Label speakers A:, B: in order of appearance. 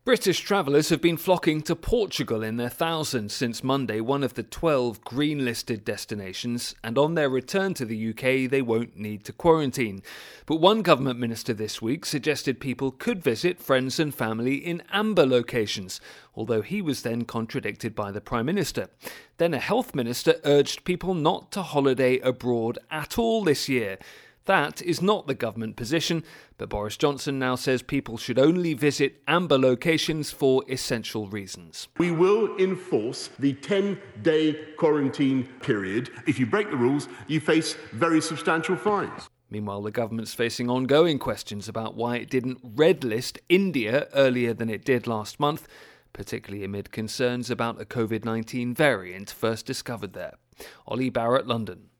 A: British travellers have been flocking to Portugal in their thousands since Monday, one of the 12 green-listed destinations, and on their return to the UK they won't need to quarantine. But one government minister this week suggested people could visit friends and family in amber locations, although he was then contradicted by the Prime Minister. Then a health minister urged people not to holiday abroad at all this year. That is not the government position, but Boris Johnson now says people should only visit amber locations for essential reasons.
B: We will enforce the 10-day quarantine period. If you break the rules, you face very substantial fines.
A: Meanwhile, the government's facing ongoing questions about why it didn't red list India earlier than it did last month, particularly amid concerns about a COVID-19 variant first discovered there. Ollie Barrett, London.